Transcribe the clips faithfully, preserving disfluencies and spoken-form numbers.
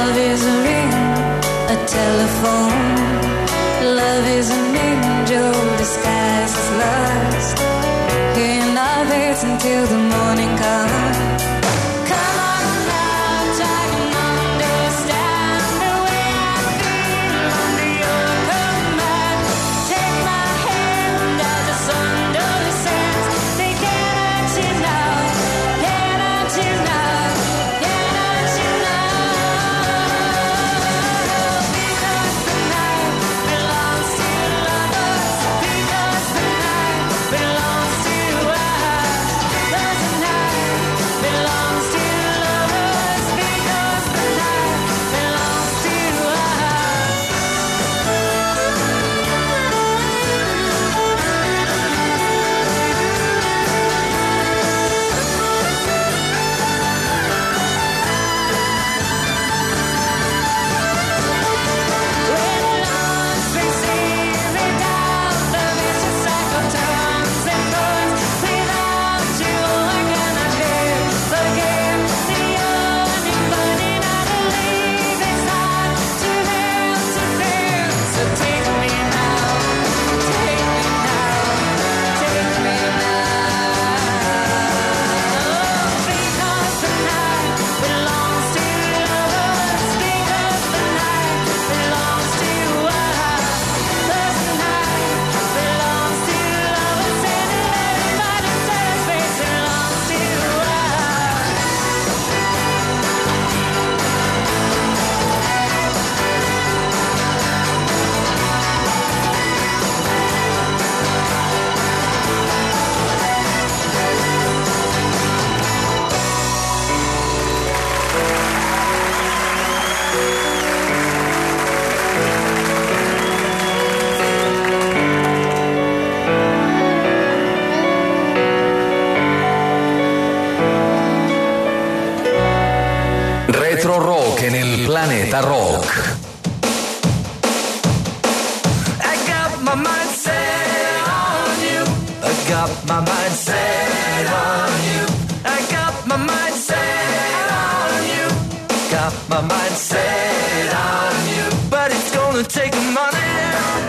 Love is a ring, a telephone. Love is an angel disguised as lust. Here in our beds until the morning comes. Come on now, try and understand the way I feel under your command. Take my hand as the sun descends. They can't hurt you now, can't hurt you now, can't hurt you now. Because the night belongs to lovers. Because the night belongs to us. Because the night belongs to lovers. Because the night belongs to us. When love's been seared down, the vicious cycle turns and burns. Without you, I cannot live again. The yearning burning, I believe it's hard to help to bear. So take me now, take me now, take me now. Because the night belongs to lovers. Because the night belongs to us. Because the night belongs to lovers. And everybody says it belongs to us. Retro Rock nel Planeta Rock. I got my mind set on you. I got my mind set on you. I got my mind set on you. Got my mind set on you. But it's gonna take money.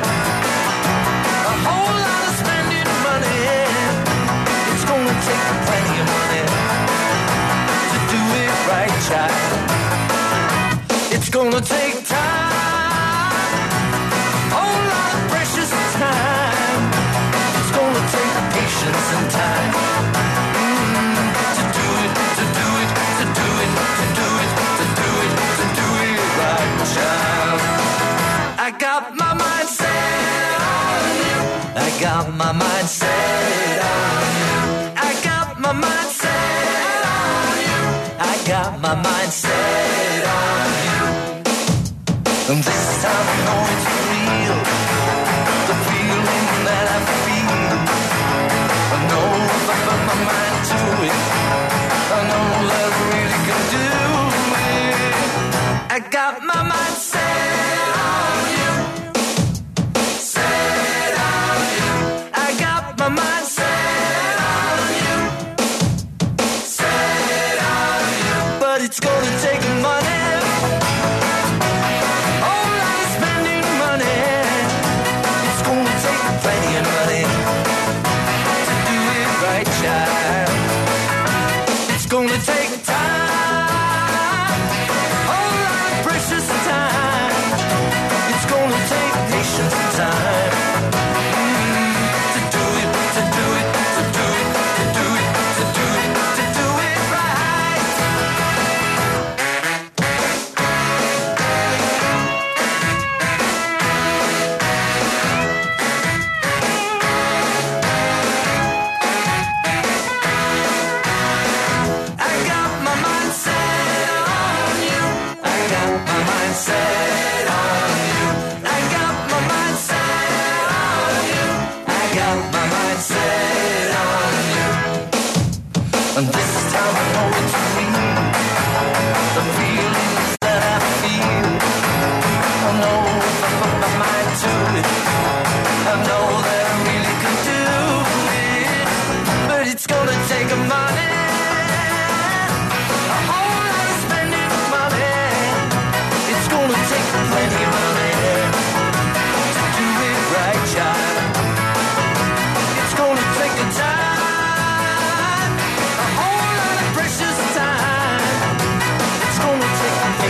A whole lot of spending money. It's gonna take plenty of money to do it right, child. It's gonna take time, whole lot of precious time. It's gonna take patience and time mm, to do it, to do it, to do it, to do it, to do it, to do it right, child. I got my mind set on you. I got my mind set on you. I got my mind set on you. I got my mind set on you. And this time I know it's real. The feeling that I feel. I know if I put my mind to it, I know that I really can do it. I got my mind set on you. Set on you. I got my mind set on you. Set on you. But it's gonna take money. Whole lot of spending money. It's gonna take plenty of money to do it right, child. It's gonna take time, whole lot of precious time.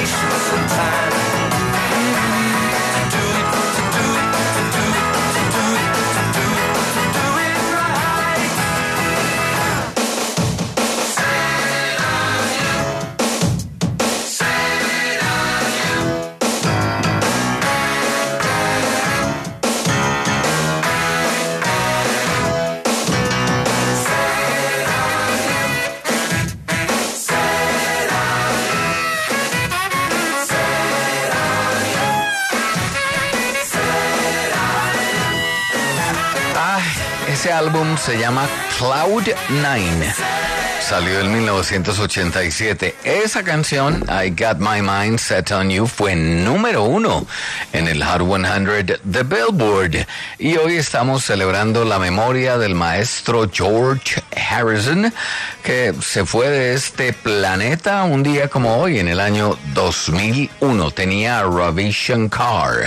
patience some time. To do it, to do it, to do it, to do it, to do it, to do it right. Set on you. Set on you. Ese álbum se llama Cloud Nine. Salió en mil novecientos ochenta y siete. Esa canción, I Got My Mind Set on You, fue número uno en el Hot cien de Billboard. Y hoy estamos celebrando la memoria del maestro George Harrison, que se fue de este planeta un día como hoy, en el año dos mil uno. Tenía a Ravi Shankar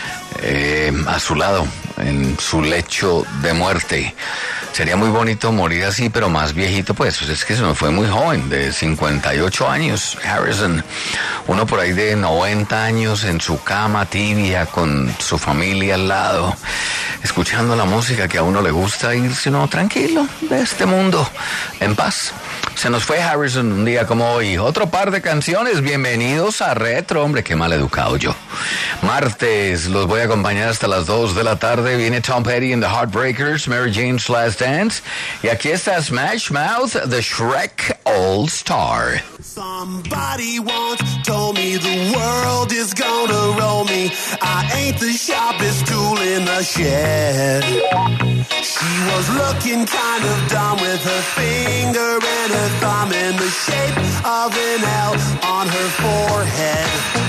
eh, a su lado, en su lecho de muerte. Sería muy bonito morir así, pero más viejito, pues, pues es que se me fue muy joven, de cincuenta y ocho años, Harrison. Uno por ahí de noventa años en su cama tibia, con su familia al lado, escuchando la música que a uno le gusta, irse uno tranquilo de este mundo, en paz. Se nos fue Harrison un día como hoy. Otro par de canciones. Bienvenidos a Retro. Hombre, qué mal educado yo. Martes, los voy a acompañar hasta las dos de la tarde. Viene Tom Petty and the Heartbreakers, Mary Jane's Last Dance. Y aquí está Smash Mouth, the Shrek All Star. Somebody once told me the world is gonna roll me. I ain't the sharpest tool in the shed. She was looking kind of dumb with her finger and her thumb in the shape of an L on her forehead.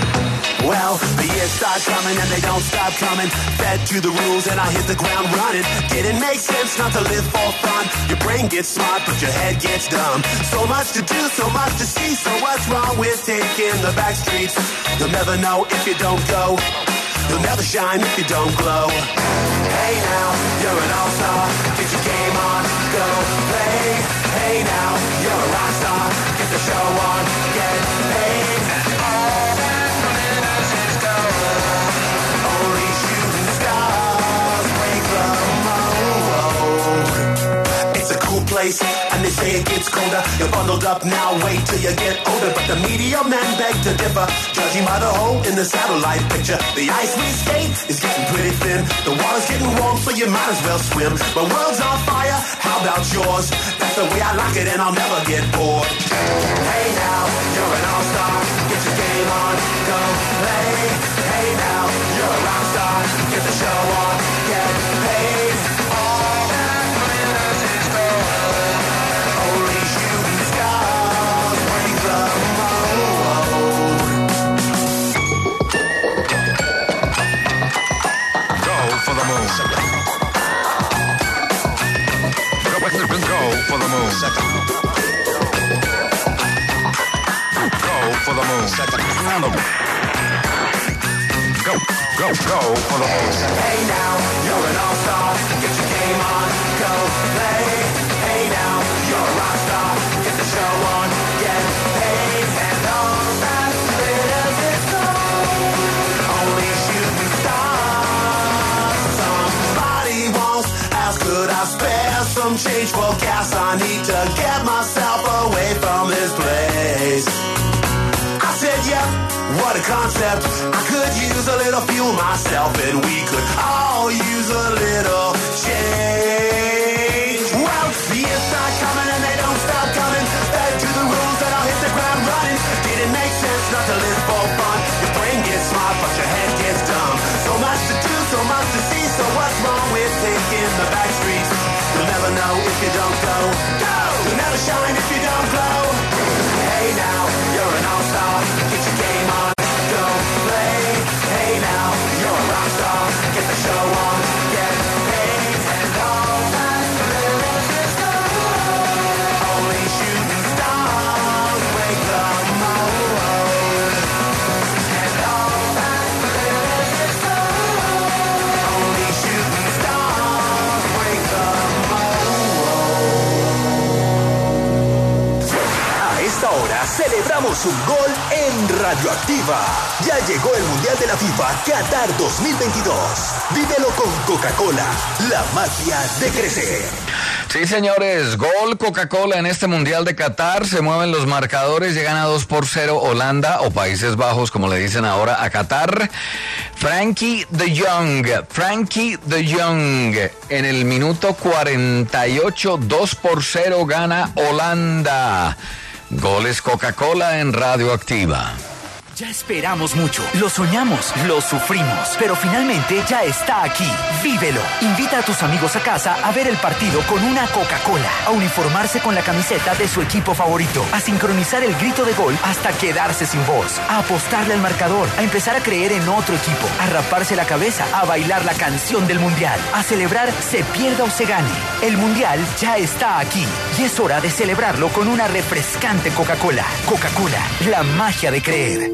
Well, the years start coming and they don't stop coming. Fed to the rules and I hit the ground running. Didn't make sense not to live for fun. Your brain gets smart but your head gets dumb. So much to do, so much to see. So what's wrong with taking the back streets? You'll never know if you don't go. You'll never shine if you don't glow. Hey now, you're an all-star. Get your game on, go play. Hey now, you're a rock star. Get the show on, get paid. All that glitters is gold. Only shooting stars break the mold. It's a cool place, and they say it gets colder. You're bundled up now, wait till you get older. But the media men beg to differ, judging by the hole in the satellite picture. The ice we skate is getting pretty thin. The water's getting warm, so you might as well swim. My world's on fire, how about yours? That's the way I like it, and I'll never get bored. Hey now, you're an all-star. Get your game on, go play. Hey now, you're a rock star. Get the show on, get paid. All that glitters is gold. Only shooting stars break the mold. Go for the moon. Go for the moon. Go for the moon. Go, go, go for the moon. Hey now, you're an all-star. Get your game on, go play. Hey now, you're a rock star. Get the show on, get paid. And all that glitters is gold. Only shooting stars. Somebody once asked, could I spare some change for gas? I need to get myself away from this place. I said, yeah, what a concept. I could use a little fuel myself, and we could all use a little change. Well, the years start coming and they don't stop coming. Fed to the rules and I'll hit the ground running. Didn't make sense not to live for fun. Your brain gets smart but your head gets dumb. So much to do, so much to see. So what's wrong with taking the back streets? You'll never know if you don't go. Go! You'll never shine if you don't glow. Hey now, you're an all-star. Get your game on, go play. Hey now, you're a rock star. Get the show on, get paid. And all that glitters is gold. Celebramos un gol en Radioactiva. Ya llegó el Mundial de la FIFA Qatar dos mil veintidós. Vívelo con Coca-Cola, la magia de crecer. Sí, señores, gol Coca-Cola en este Mundial de Qatar. Se mueven los marcadores, llegan a dos por cero Holanda o Países Bajos, como le dicen ahora, a Qatar. Frankie de Jong, Frankie de Jong, en el minuto cuarenta y ocho, dos por cero gana Holanda. Goles Coca-Cola en Radioactiva. Ya esperamos mucho, lo soñamos, lo sufrimos, pero finalmente ya está aquí. Vívelo. Invita a tus amigos a casa a ver el partido con una Coca-Cola, a uniformarse con la camiseta de su equipo favorito, a sincronizar el grito de gol hasta quedarse sin voz, a apostarle al marcador, a empezar a creer en otro equipo, a raparse la cabeza, a bailar la canción del Mundial, a celebrar se pierda o se gane. El Mundial ya está aquí y es hora de celebrarlo con una refrescante Coca-Cola. Coca-Cola, la magia de creer.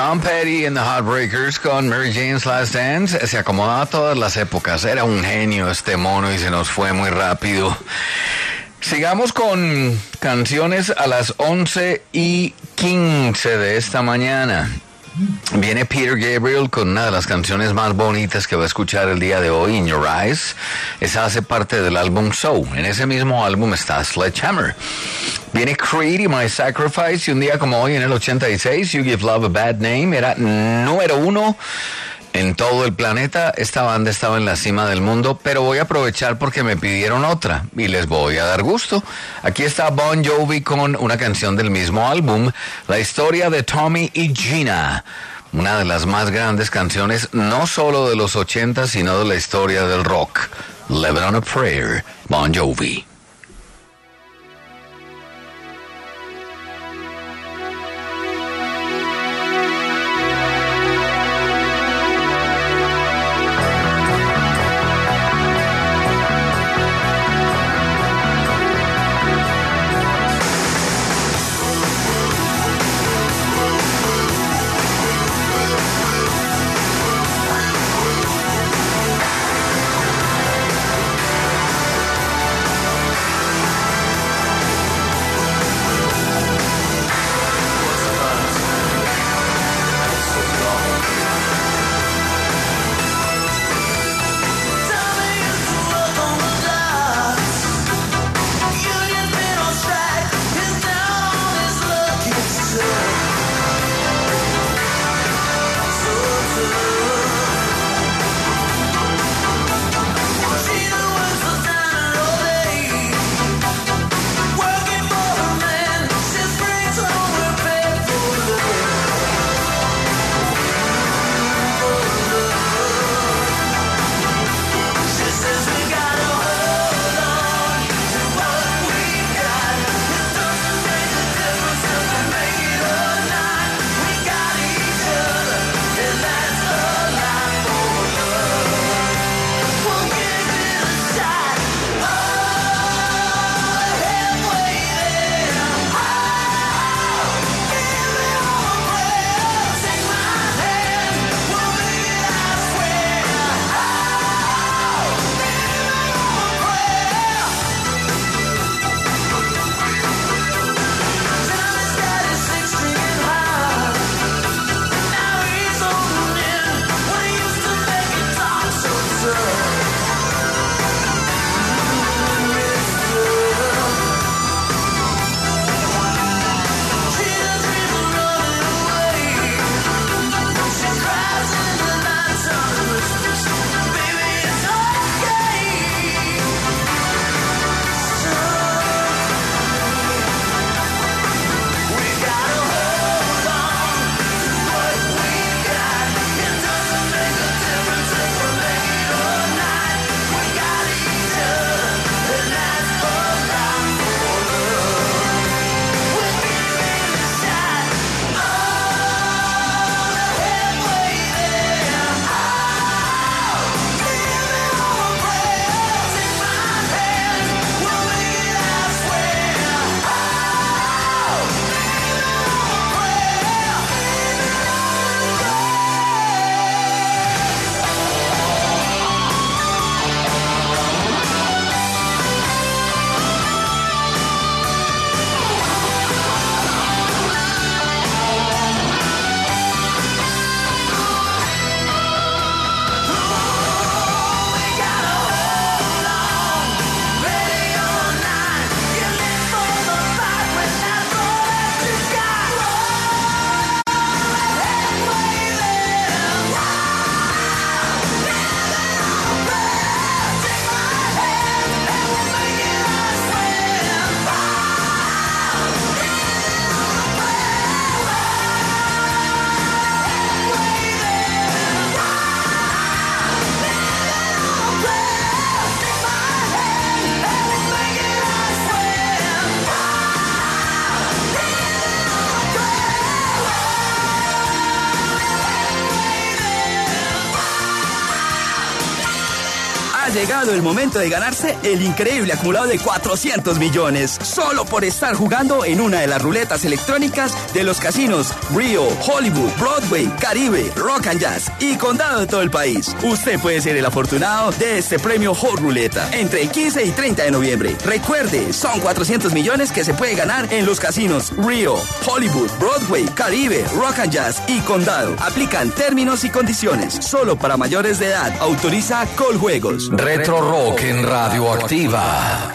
Tom Petty and the Heartbreakers con Mary Jane's Last Dance. Se acomodaba a todas las épocas. Era un genio este mono y se nos fue muy rápido. Sigamos con canciones a las once y quince de esta mañana. Viene Peter Gabriel con una de las canciones más bonitas que va a escuchar el día de hoy, In Your Eyes. Esa hace parte del álbum So. En ese mismo álbum está Sledgehammer. Viene Creed y My Sacrifice. Y un día como hoy, en el ochenta y seis, You Give Love a Bad Name era número uno en todo el planeta. Esta banda estaba en la cima del mundo, pero voy a aprovechar porque me pidieron otra y les voy a dar gusto. Aquí está Bon Jovi con una canción del mismo álbum, La historia de Tommy y Gina. Una de las más grandes canciones, no solo de los ochenta, sino de la historia del rock. Living on a Prayer, Bon Jovi. llegado el momento de ganarse el increíble acumulado de cuatrocientos millones, solo por estar jugando en una de las ruletas electrónicas de los casinos Rio, Hollywood, Broadway, Caribe, Rock and Jazz y Condado de todo el país. Usted puede ser el afortunado de este premio Hot Ruleta entre el quince y treinta de noviembre. Recuerde, son cuatrocientos millones que se puede ganar en los casinos Rio, Hollywood, Broadway, Caribe, Rock and Jazz y Condado. Aplican términos y condiciones. Solo para mayores de edad. Autoriza Coljuegos. Retro Rock en Radioactiva.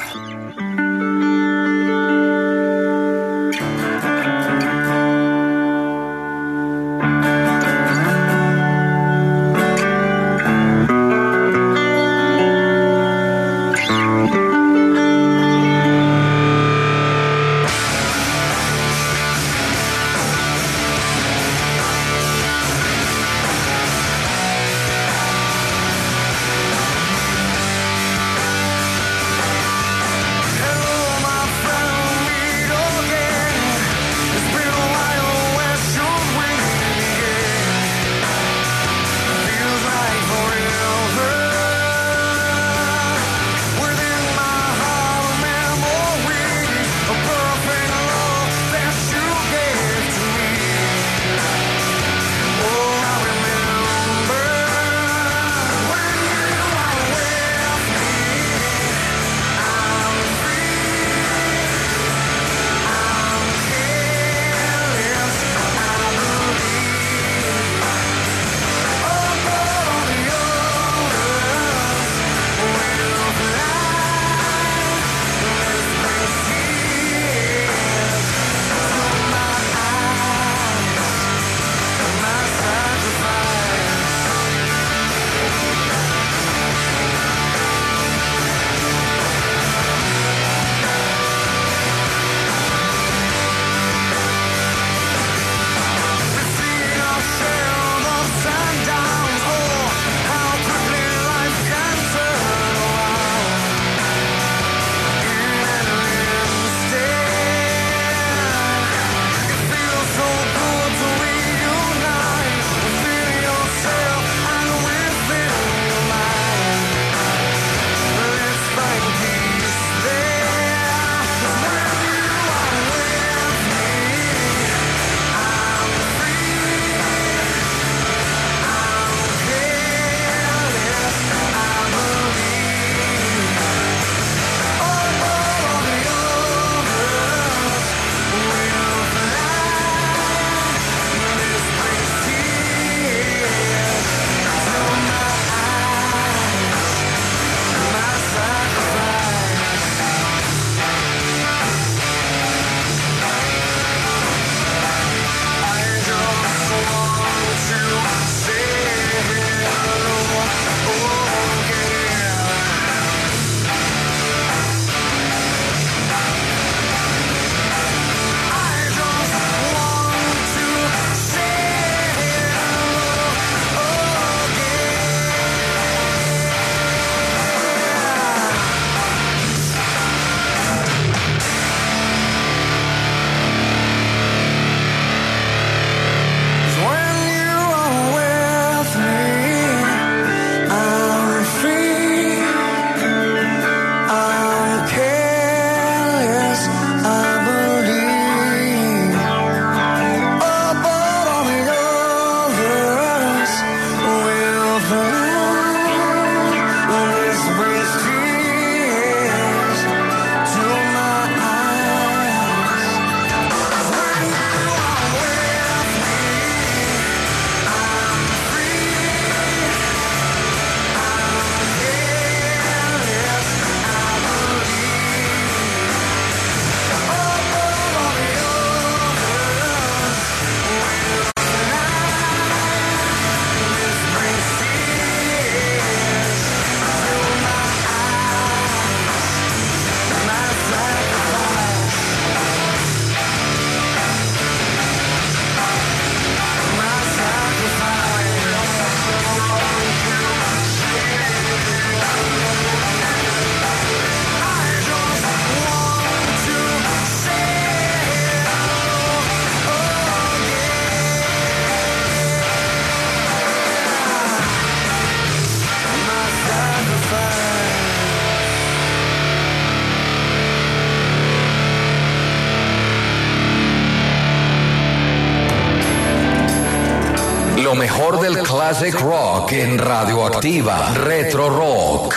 Lo mejor del classic rock en Radioactiva. Retro Rock.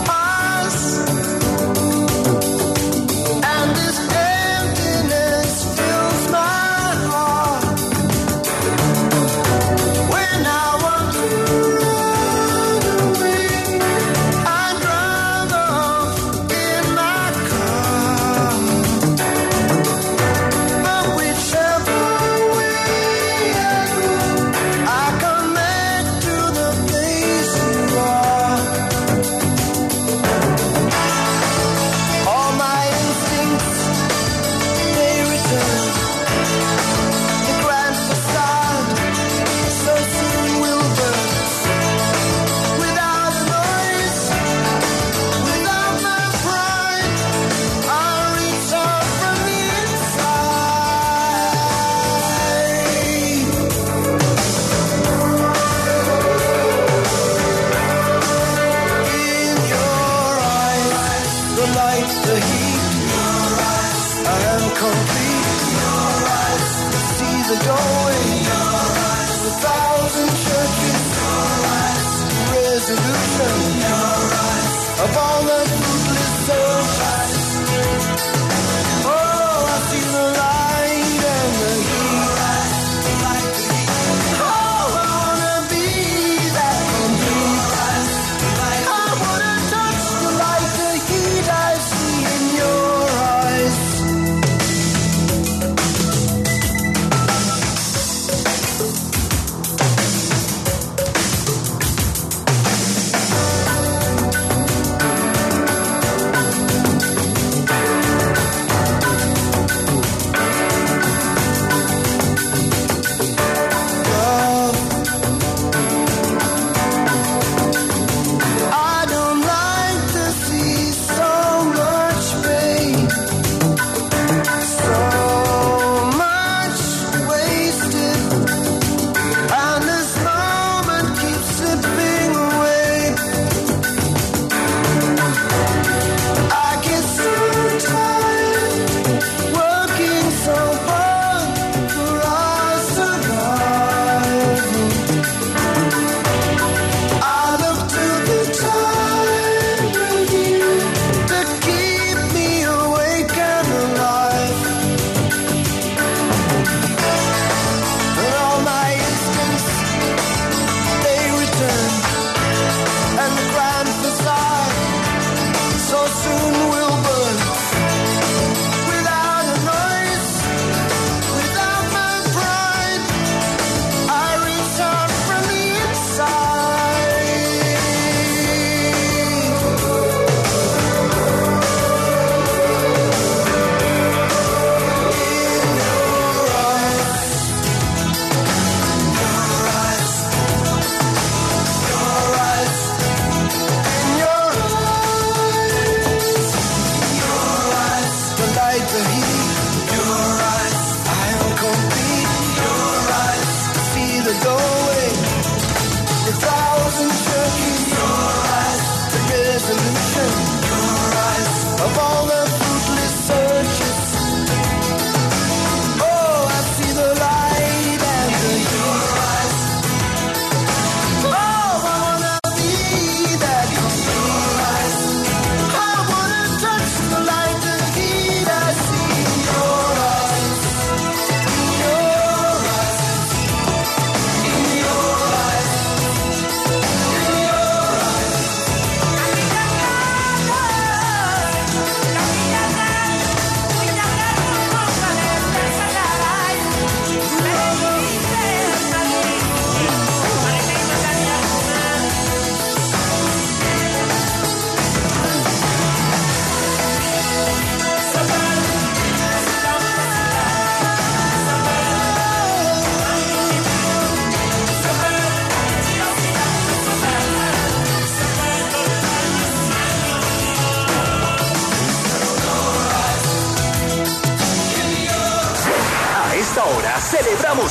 And this emptiness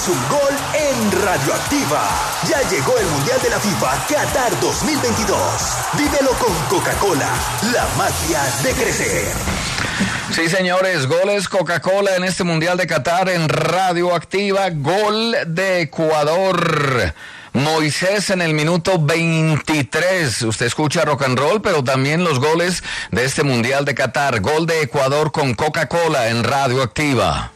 es un gol en Radioactiva. Ya llegó el Mundial de la FIFA Qatar dos mil veintidós. Vívelo con Coca-Cola, la magia de crecer. Sí, señores, goles Coca-Cola en este Mundial de Qatar en Radioactiva. Gol de Ecuador. Moisés en el minuto veintitrés. Usted escucha rock and roll, pero también los goles de este Mundial de Qatar. Gol de Ecuador con Coca-Cola en Radioactiva.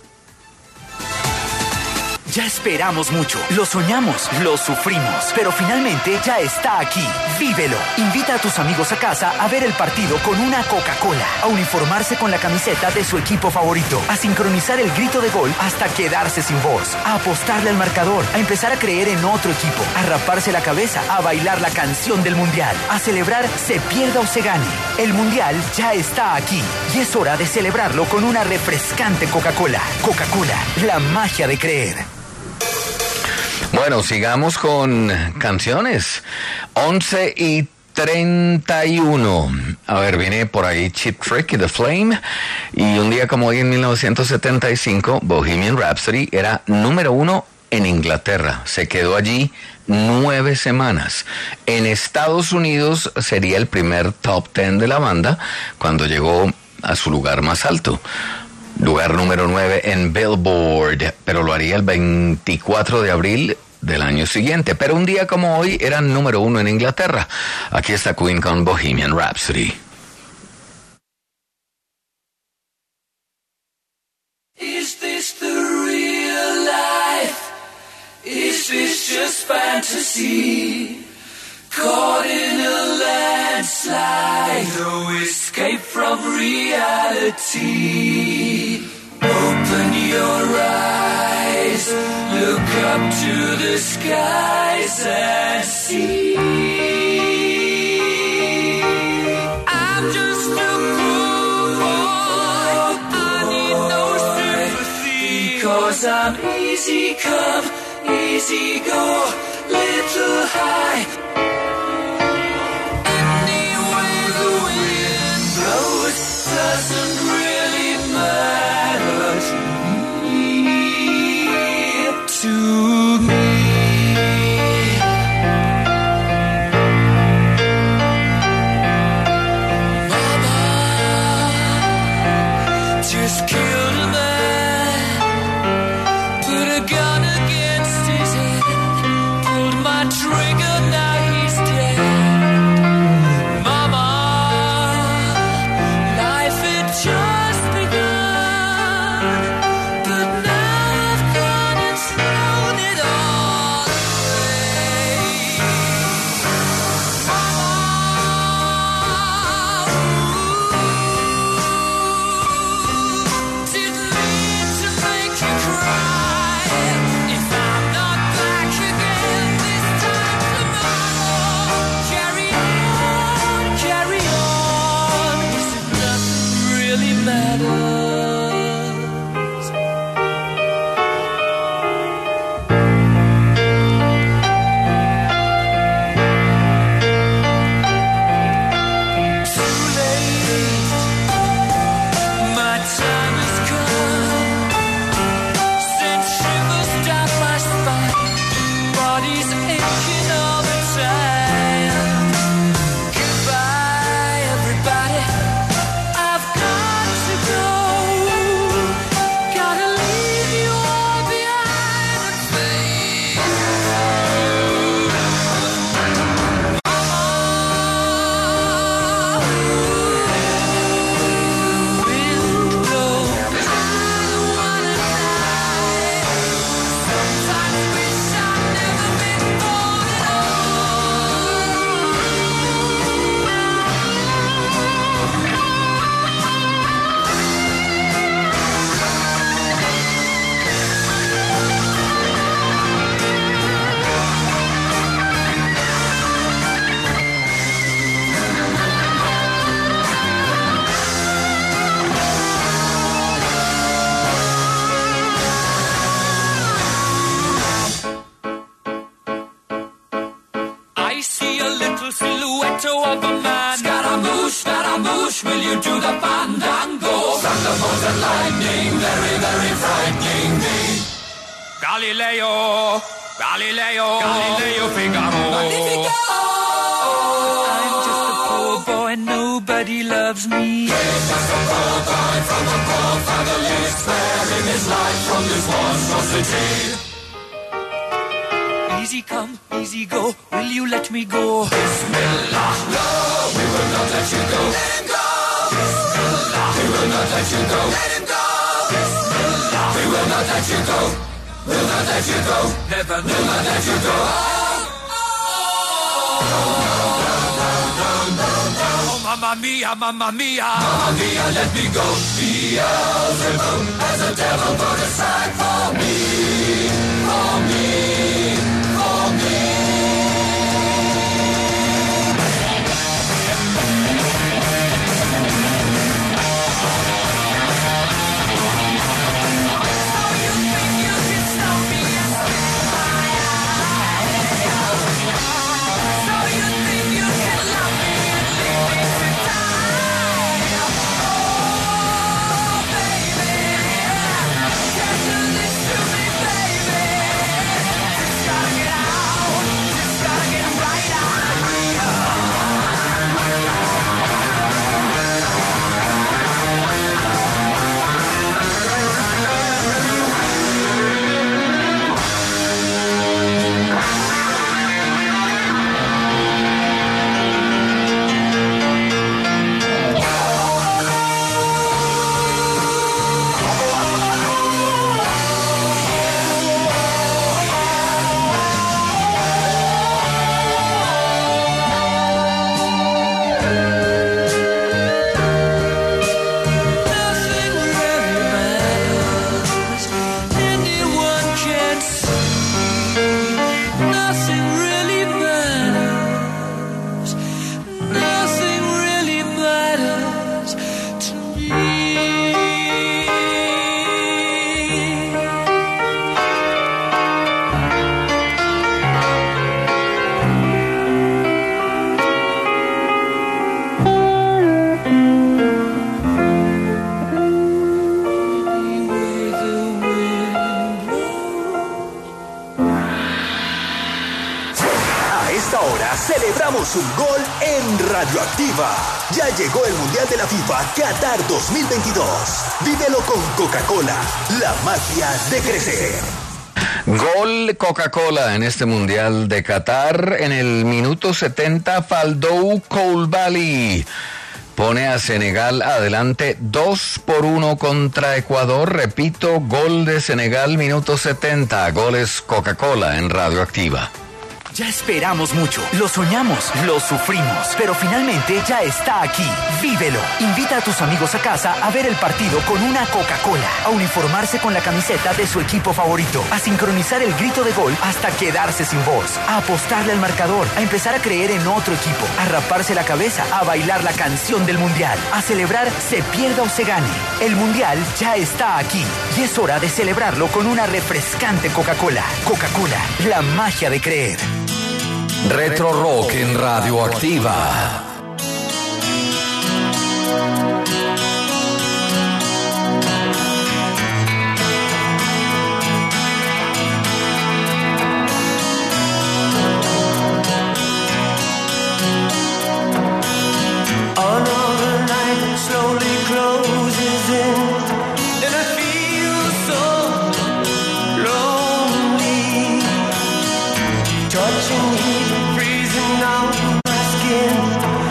Ya esperamos mucho, lo soñamos, lo sufrimos, pero finalmente ya está aquí. Vívelo. Invita a tus amigos a casa a ver el partido con una Coca-Cola, a uniformarse con la camiseta de su equipo favorito, a sincronizar el grito de gol hasta quedarse sin voz, a apostarle al marcador, a empezar a creer en otro equipo, a raparse la cabeza, a bailar la canción del Mundial, a celebrar se pierda o se gane. El Mundial ya está aquí y es hora de celebrarlo con una refrescante Coca-Cola. Coca-Cola, la magia de creer. Bueno, sigamos con canciones. once y treinta y uno. A ver, viene por ahí Cheap Trick y The Flame. Y un día como hoy en mil novecientos setenta y cinco, Bohemian Rhapsody era número uno en Inglaterra. Se quedó allí nueve semanas. En Estados Unidos sería el primer top ten de la banda cuando llegó a su lugar más alto. Lugar número nueve en Billboard, pero lo haría el veinticuatro de abril del año siguiente. Pero un día como hoy eran número uno en Inglaterra. Aquí está Queen con Bohemian Rhapsody. Is this the real life? Is this just fantasy? Caught in a landslide, no escape from reality. Open your eyes, look up to the skies and see. I'm just a poor boy, I need no sympathy, because I'm easy come, easy go, little high. Doesn't really matter to me, to me. Mama just killed a man, put a gun against his head, pulled my trigger, now he's dead. Just begun, but now I've gone and thrown it all away. Mama, ooh, didn't mean to make you cry. If I'm not back again this time tomorrow, carry on, carry on. Is it nothing really matters? Too late, my time has come. Sent shivers down my spine, body's aching all the time. Goodbye, everybody, I've got to go. Gotta leave you all behind and fade. Mama, wind blows, I don't wanna die. Sometimes wish I'd never been born at I see a little silhouette of a man. Scaramouche, Scaramouche, will you do the fandango? Thunderbolt and lightning, very, very frightening me. Galileo, Galileo, Galileo Figaro. Magnifico! I'm just a poor boy, nobody loves me. He's just a poor boy from a poor family, sparing his life from this monstrosity. Easy come, easy go, will you let me go? Bismillah, no, we will not let you go. Let him go! Bismillah, we will not let you go. Let him go! Bismillah, we will not let you go. We'll not let you go. Never, will not let you go. Oh, mamma mia, mamma mia, mamma mia, let me go. Beelzebub has a devil put aside for me, for me, for me. Celebramos un gol en Radioactiva. Ya llegó el Mundial de la FIFA Qatar dos mil veintidós. Vívelo con Coca-Cola, la magia de crecer. Gol Coca-Cola en este Mundial de Qatar. En el minuto setenta, Faldou Koulibaly pone a Senegal adelante dos por uno contra Ecuador. Repito, gol de Senegal, minuto setenta. Goles Coca-Cola en Radioactiva. Ya esperamos mucho, lo soñamos, lo sufrimos, pero finalmente ya está aquí. Vívelo. Invita a tus amigos a casa a ver el partido con una Coca-Cola, a uniformarse con la camiseta de su equipo favorito, a sincronizar el grito de gol hasta quedarse sin voz, a apostarle al marcador, a empezar a creer en otro equipo, a raparse la cabeza, a bailar la canción del Mundial, a celebrar se pierda o se gane. El Mundial ya está aquí y es hora de celebrarlo con una refrescante Coca-Cola. Coca-Cola, la magia de creer. Retro Rock en Radioactiva. Another night slowly closes in, and I feel so lonely. Touching heat, freezing out my skin.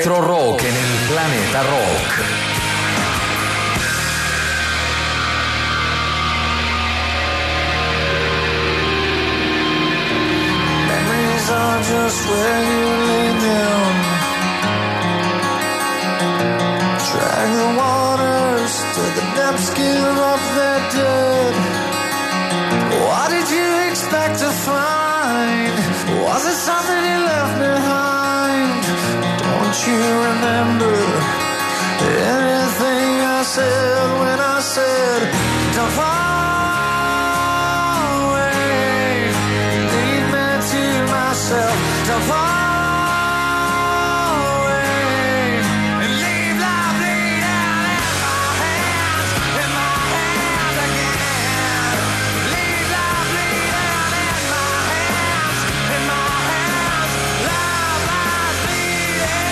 Retro Rock en el Planeta Rock. Memories are just where you lay down. Drag the waters to the depths, give up their dead. What did you expect to find? Was it something you left behind? Don't you remember anything I said when I said, don't fall away, leave me to myself, don't fall away, and leave life bleeding in my hands, in my hands again, leave life bleeding in my hands, in my hands, love lies bleeding.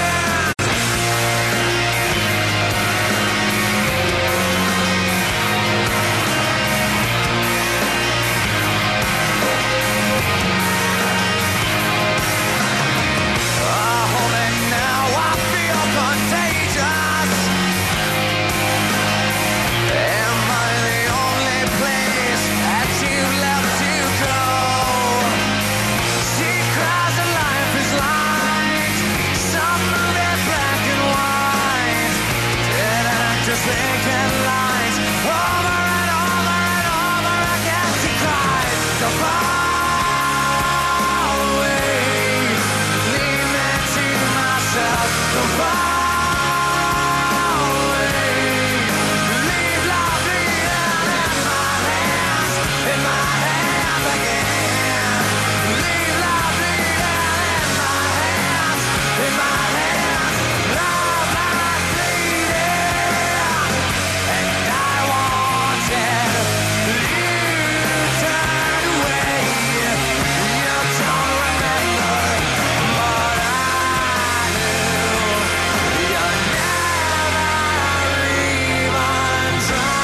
Thinking lines over and over and over again. She cries, don't fall away, leave me to myself, don't fall away, leave love bleeding in my hands, in my hands again, leave love bleeding in my hands, in my hands, love lies bleeding. And I wanted you turned away. You don't remember, but I knew you never even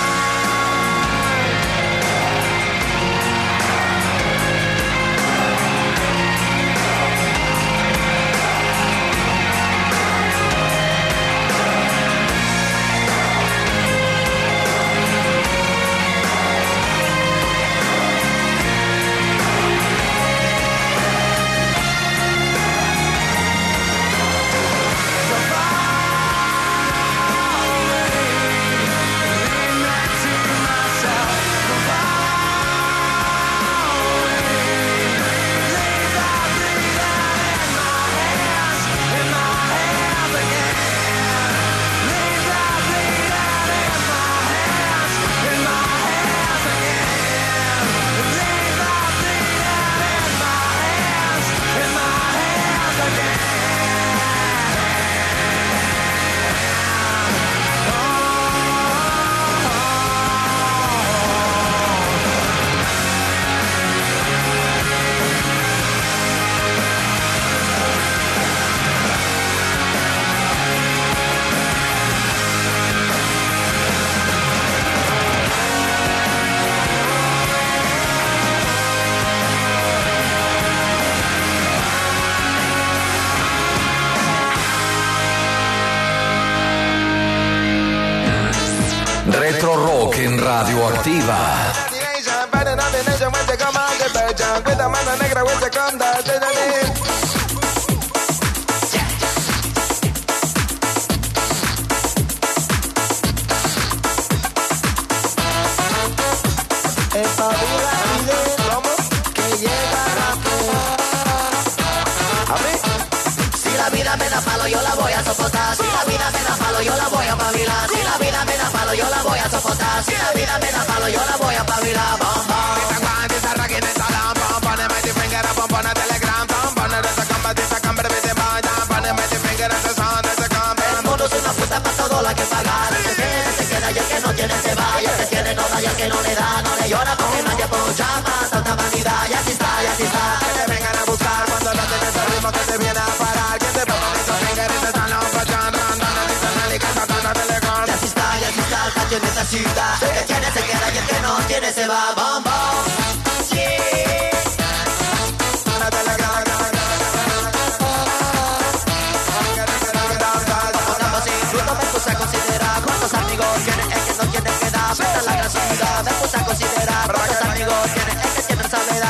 Retro Rock en Radioactiva. Si la vida me da palo, yo la voy a soportar. Si la vida me da palo, yo la voy a pavilar. Si la vida me da palo, yo la voy a soportar. Si la vida me da palo, yo la voy a pavilar. Bom, bom. El mundo es una puta para todo la que pagar. El que tiene se queda y el que no tiene se va. Y el que tiene no da y el que no le da no le llora porque nadie apoya más tanta vanidad. Y así está, y así está. Que te vengan a buscar cuando no tienes el ritmo que te viene a parar. Que te pongan en tu finger y te están los pachando. Y así está, y así está, el cacho en esta ciudad. El que tiene se queda y el que no tiene se va. Bom, bom. Yeah.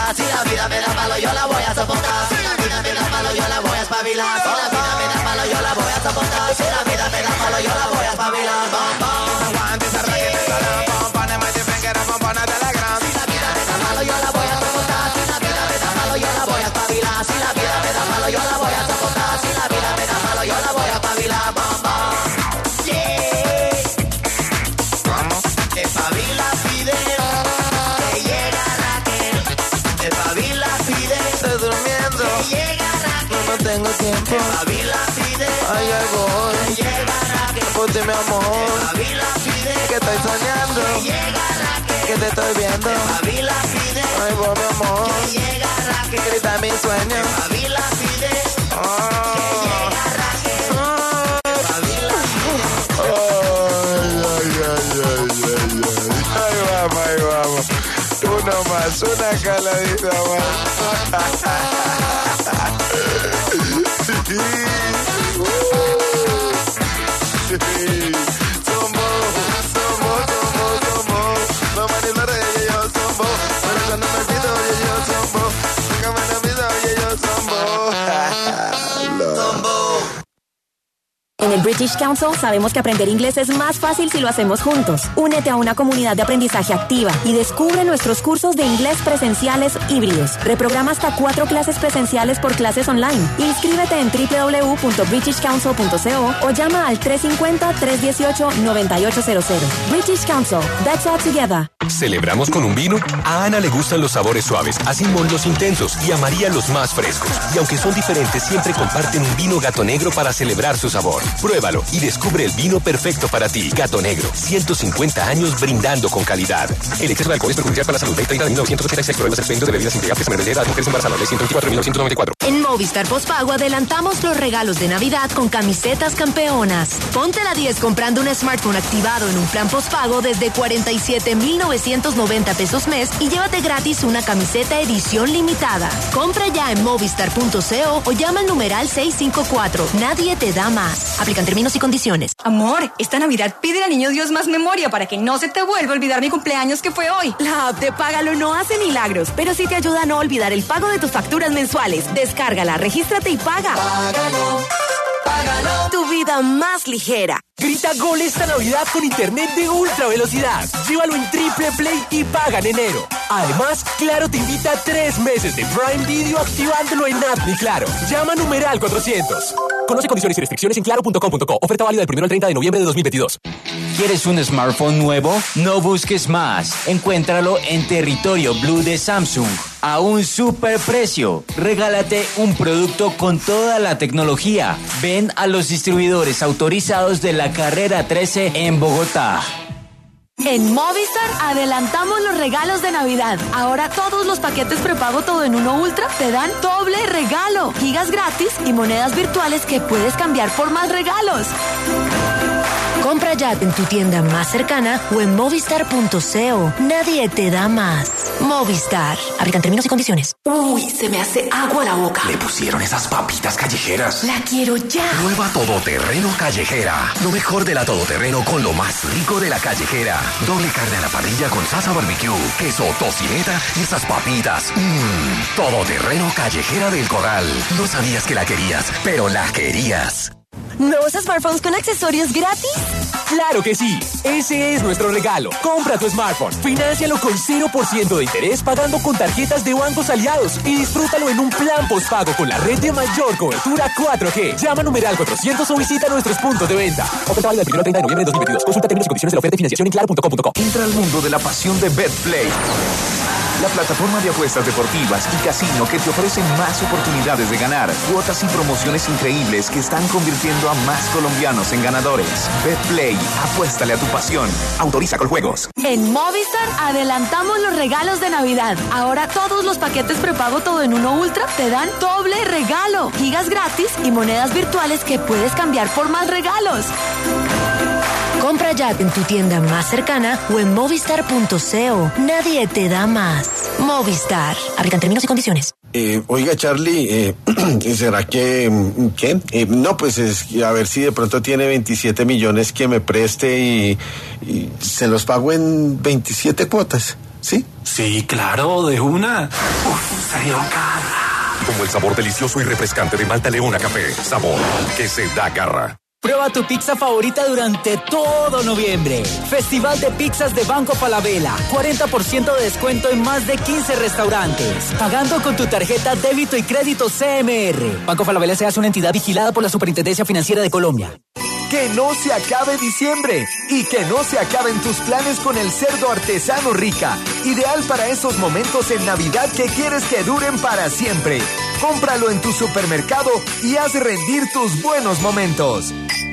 soportar. Si la vida me da palo, yo la voy a soportar. Si la vida me da palo, yo la voy a espabilar. Si la vida me da palo, yo la voy a soportar. Si la vida me da palo, yo la voy a espabilar. Bom, bom. Aguante esa raqueta y salón. Pom, poneme de penguera, pom, pone telegram. Si la vida me da palo, yo la voy a soportar. Si la vida me da palo, yo la voy a espabilar. Si la vida me da palo, yo la voy a soportar. Si la vida me da palo, yo la voy a espabilar. Bom, bom. Yeah. Vamos. Espabila, Fidel. Que llega Raquel. Espabila, Fidel. Estoy durmiendo. Que llega Raquel. No tengo tiempo. Espabila, Fidel. Hay algo hoy. Que llega Raquel. Ponte mi amor. Espabila, Fidel. Que estoy soñando. Que llega Raquel. Que te estoy viendo. Espabila, Fidel. Ay, vos, mi amor. Que llega Raquel. Grita mi sueño. Espabila, Fidel. Oh. Que llega Raquel. Espabila, Fidel. Ay, ay, ay, ay, ay, ay. Ahí vamos, ahí vamos. Uno más, una caladita más. Somos, somos, somos, somos. No me ni lo reyes, yo somos. Por eso no me olvido, oye, yo somos. Nunca me olvido, oye, yo somos. Somos. En el British Council sabemos que aprender inglés es más fácil si lo hacemos juntos. Únete a una comunidad de aprendizaje activa y descubre nuestros cursos de inglés presenciales híbridos. Reprograma hasta cuatro clases presenciales por clases online. Inscríbete en doble u doble u doble u punto british council punto co o llama al tres cinco cero, tres uno ocho, nueve ocho cero cero. British Council. That's all together. ¿Celebramos con un vino? A Ana le gustan los sabores suaves, a Simón los intensos y a María los más frescos. Y aunque son diferentes, siempre comparten un vino Gato Negro para celebrar su sabor. Pruébalo y descubre el vino perfecto para ti. Gato Negro, ciento cincuenta años brindando con calidad. El exceso de alcohol es perjudicial para la salud. Ley treinta de mil novecientos ochenta y seis. Problemas expendios de bebidas embriagantes a menores de edad, mujeres embarazadas. Ley ciento veinticuatro de mil novecientos noventa y cuatro. En Movistar Postpago adelantamos los regalos de Navidad con camisetas campeonas. Ponte la diez comprando un smartphone activado en un plan postpago desde cuarenta y siete mil novecientos noventa pesos mes y llévate gratis una camiseta edición limitada. Compra ya en movistar punto co o llama al numeral seiscientos cincuenta y cuatro. Nadie te da más. Aplican términos y condiciones. Amor, esta Navidad pide al niño Dios más memoria para que no se te vuelva a olvidar mi cumpleaños que fue hoy. La app de Págalo no hace milagros, pero sí te ayuda a no olvidar el pago de tus facturas mensuales. Descárgala, regístrate y paga. Págalo, págalo. Tu vida más ligera. Grita gol esta Navidad con internet de ultra velocidad. Llévalo en Triple Play y paga en enero. Además, Claro te invita a tres meses de Prime Video activándolo en App Mi Claro. Llama numeral cuatrocientos. Conoce condiciones y restricciones en claro punto com punto co. Oferta válida del primero al treinta de noviembre de dos mil veintidós. ¿Quieres un smartphone nuevo? No busques más. Encuéntralo en Territorio Blue de Samsung a un super precio. Regálate un producto con toda la tecnología. Ven a los distribuidores autorizados de la Carrera trece en Bogotá. En Movistar adelantamos los regalos de Navidad. Ahora todos los paquetes prepago todo en uno Ultra te dan doble regalo, gigas gratis y monedas virtuales que puedes cambiar por más regalos. Compra ya en tu tienda más cercana o en movistar punto co. Nadie te da más. Movistar. Aplican términos y condiciones. Uy, se me hace agua la boca. Le pusieron esas papitas callejeras. La quiero ya. Nueva Todoterreno Callejera. Lo mejor de la Todoterreno con lo más rico de la callejera. Doble carne a la parrilla con salsa barbecue, queso, tocineta y esas papitas. Mmm. Todoterreno Callejera del Corral. No sabías que la querías, pero la querías. ¿Nuevos smartphones con accesorios gratis? ¡Claro que sí! Ese es nuestro regalo. Compra tu smartphone, fináncialo con cero por ciento de interés pagando con tarjetas de bancos aliados y disfrútalo en un plan postpago con la red de mayor cobertura cuatro G. Llama numeral cuatrocientos o visita nuestros puntos de venta. Oferta válida del primero al treinta de noviembre de dos mil veintidós. Consulta términos y condiciones de la oferta de financiación en claro punto com punto co. Entra al mundo de la pasión de BetPlay, la plataforma de apuestas deportivas y casino que te ofrecen más oportunidades de ganar, cuotas y promociones increíbles que están convirtiendo a más colombianos en ganadores. BetPlay, apuéstale a tu pasión. Autoriza con juegos. En Movistar adelantamos los regalos de Navidad. Ahora todos los paquetes prepago todo en uno Ultra te dan doble regalo, gigas gratis y monedas virtuales que puedes cambiar por más regalos. Compra ya en tu tienda más cercana o en movistar punto co. Nadie te da más. Movistar. Aplican términos y condiciones. Eh, oiga, Charlie, eh, ¿será que... ¿Qué? Eh, no, pues es, a ver si de pronto tiene veintisiete millones que me preste y, y se los pago en veintisiete cuotas. ¿Sí? Sí, claro, de una. Uf, se dio garra. Como el sabor delicioso y refrescante de Malta Leona Café. Sabor que se da garra. Prueba tu pizza favorita durante todo noviembre. Festival de pizzas de Banco Falabella. cuarenta por ciento de descuento en más de quince restaurantes. Pagando con tu tarjeta débito y crédito C M R. Banco Falabella se hace una entidad vigilada por la Superintendencia Financiera de Colombia. Que no se acabe diciembre y que no se acaben tus planes con el cerdo artesano Rica. Ideal para esos momentos en Navidad que quieres que duren para siempre. Cómpralo en tu supermercado y haz rendir tus buenos momentos.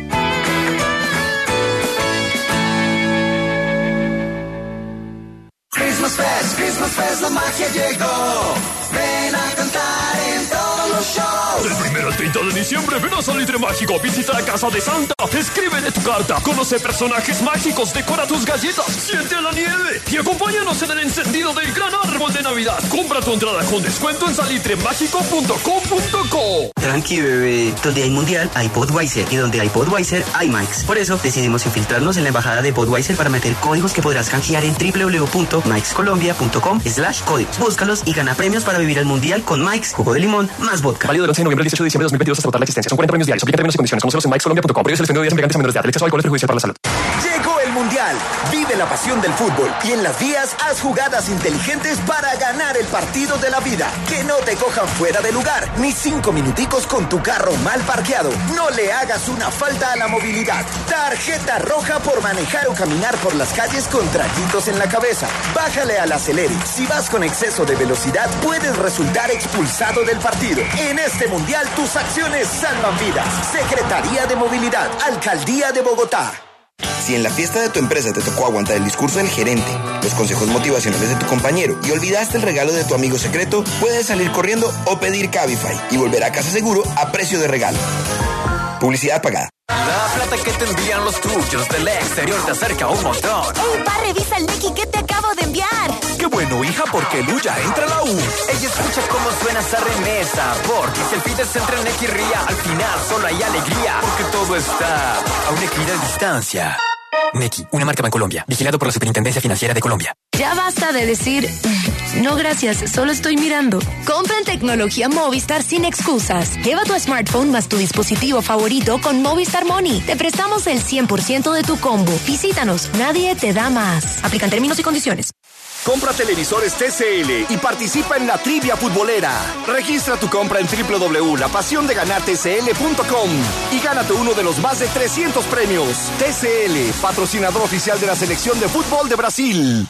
Christmas Fest, Christmas Fest, la magia llegó. Ven a cantar en todos los shows. Del primero al treinta de diciembre, ven a Salitre Mágico, visita la casa de Santa, escríbele tu carta, conoce personajes mágicos, decora tus galletas, siente la nieve y acompáñanos en el encendido del gran árbol de Navidad. Compra tu entrada con descuento en salitre mágico punto com punto co. Tranqui, bebé. Donde hay mundial, hay Budweiser. Y donde hay Budweiser, hay Mike's. Por eso decidimos infiltrarnos en la embajada de Budweiser para meter códigos que podrás canjear en doble u doble u doble u punto mikes colombia punto com slash códigos. Búscalos y gana premios para vivir el mundial con Mike's, jugo de limón, más vodka. Válido del once de noviembre al dieciocho de diciembre de dos mil veintidós hasta agotar la existencia. Son cuarenta premios diarios. Aplica términos y condiciones. Conócelos en mikes colombia punto com. Prohíbe el expendio de días embriagantes a menores de edad. El exceso de alcohol es perjudicial para la salud. Llegó el Mundial. Vive la pasión del fútbol. Y en las vías haz jugadas inteligentes para ganar el partido de la vida. Que no te cojan fuera de lugar. Ni cinco minuticos con tu carro mal parqueado. No le hagas una falta a la movilidad. Tarjeta roja por manejar o caminar por las calles con traquitos en la cabeza. Bájale al acelere. Si vas con exceso de velocidad, puedes resultar expulsado del partido. En este Mundial, tus acciones salvan vidas. Secretaría de Movilidad. Alcaldía de Bogotá. Si en la fiesta de tu empresa te tocó aguantar el discurso del gerente, los consejos motivacionales de tu compañero y olvidaste el regalo de tu amigo secreto, puedes salir corriendo o pedir Cabify y volver a casa seguro a precio de regalo. Publicidad pagada. La plata que te envían los tuyos del exterior te acerca un montón. ¡Ey, pa, revisa el Nequi que te acabo de enviar! ¡Qué bueno, hija, porque Luya entra a la U! Ella escucha cómo suena esa remesa, porque si el pides entre Nequi y Ría, al final solo hay alegría, porque todo está a una equidad distancia. Nequi, una marca Bancolombia, vigilado por la Superintendencia Financiera de Colombia. Ya basta de decir, no gracias, solo estoy mirando. Compra en tecnología Movistar sin excusas. Lleva tu smartphone más tu dispositivo favorito con Movistar Money. Te prestamos el cien por ciento de tu combo. Visítanos, nadie te da más. Aplican términos y condiciones. Compra televisores T C L y participa en la trivia futbolera. Registra tu compra en doble u doble u doble u punto la pasión de ganar t c l punto com y gánate uno de los más de trescientos premios. T C L, patrocinador oficial de la Selección de Fútbol de Brasil.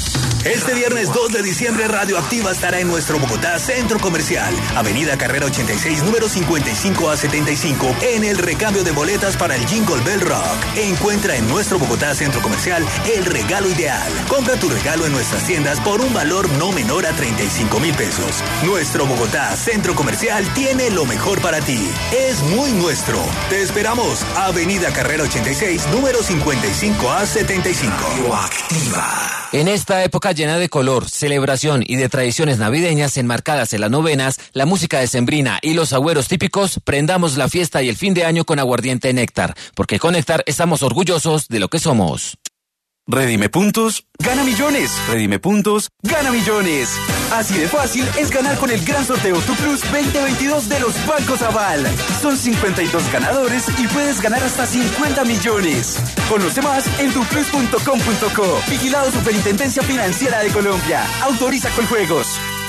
Este viernes dos de diciembre, Radioactiva estará en nuestro Bogotá Centro Comercial, Avenida Carrera ochenta y seis, número cincuenta y cinco a setenta y cinco, en el recambio de boletas para el Jingle Bell Rock. Encuentra en nuestro Bogotá Centro Comercial el regalo ideal. Compra tu regalo en nuestras tiendas por un valor no menor a treinta y cinco mil pesos. Nuestro Bogotá Centro Comercial tiene lo mejor para ti. Es muy nuestro. Te esperamos. Avenida Carrera ochenta y seis, número cincuenta y cinco a setenta y cinco. Radioactiva. En esta época llena de color, celebración y de tradiciones navideñas enmarcadas en las novenas, la música decembrina y los agüeros típicos, prendamos la fiesta y el fin de año con Aguardiente Néctar, porque con Néctar estamos orgullosos de lo que somos. Redime puntos, gana millones. Redime puntos, gana millones. Así de fácil es ganar con el gran sorteo Tu Plus veinte veintidós de los Bancos Aval. Son cincuenta y dos ganadores y puedes ganar hasta cincuenta millones. Conoce más en tu plus punto com punto co. Vigilado Superintendencia Financiera de Colombia. Autoriza con juegos.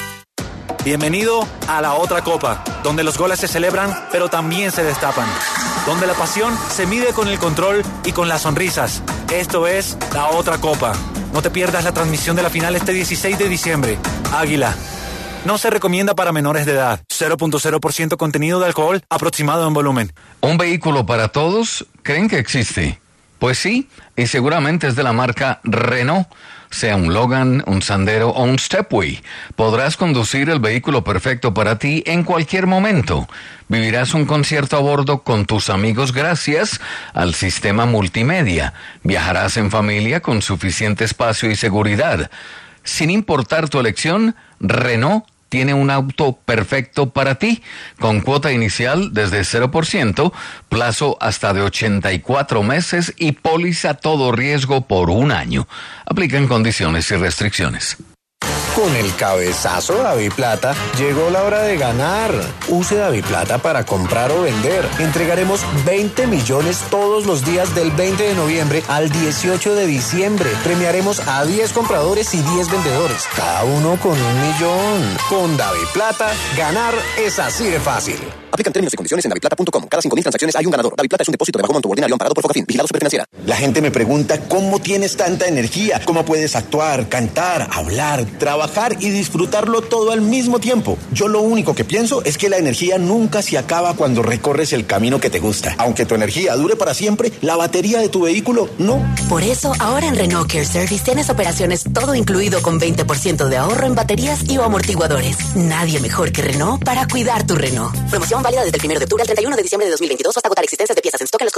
Bienvenido a la otra copa, donde los goles se celebran, pero también se destapan. Donde la pasión se mide con el control y con las sonrisas. Esto es la otra copa. No te pierdas la transmisión de la final este dieciséis de diciembre. Águila. No se recomienda para menores de edad. cero punto cero por ciento contenido de alcohol aproximado en volumen. ¿Un vehículo para todos? ¿Creen que existe? Pues sí, y seguramente es de la marca Renault. Sea un Logan, un Sandero o un Stepway, podrás conducir el vehículo perfecto para ti en cualquier momento. Vivirás un concierto a bordo con tus amigos gracias al sistema multimedia. Viajarás en familia con suficiente espacio y seguridad. Sin importar tu elección, Renault tiene un auto perfecto para ti, con cuota inicial desde cero por ciento, plazo hasta de ochenta y cuatro meses y póliza todo riesgo por un año. Aplican condiciones y restricciones. Con el cabezazo DaviPlata llegó la hora de ganar. Use DaviPlata para comprar o vender. Entregaremos veinte millones todos los días del veinte de noviembre al dieciocho de diciembre. Premiaremos a diez compradores y diez vendedores, cada uno con un millón. Con DaviPlata, ganar es así de fácil. Aplican términos y condiciones en daviplata punto com. Cada cinco mil transacciones hay un ganador. DaviPlata es un depósito de bajo monto ordinario amparado por Focafin. Vigilado Superfinanciera. La gente me pregunta cómo tienes tanta energía, cómo puedes actuar, cantar, hablar, trabajar y disfrutarlo todo al mismo tiempo. Yo lo único que pienso es que la energía nunca se acaba cuando recorres el camino que te gusta. Aunque tu energía dure para siempre, la batería de tu vehículo no. Por eso, ahora en Renault Care Service tienes operaciones todo incluido con veinte por ciento de ahorro en baterías y o amortiguadores. Nadie mejor que Renault para cuidar tu Renault. Promoción válida desde el primero de octubre al treinta y uno de diciembre de dos mil veintidós hasta agotar existencias de piezas en stock en los